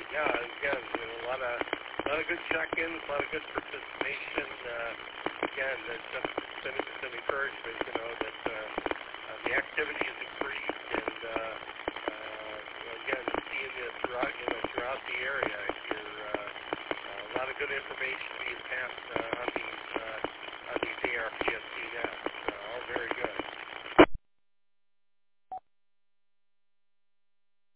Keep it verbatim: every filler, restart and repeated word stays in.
Yeah, again, you know, a lot of a lot of good check-ins, a lot of good participation. Uh, again, it's just been, been encouragement, you know, that uh, uh, the activity has increased, and uh,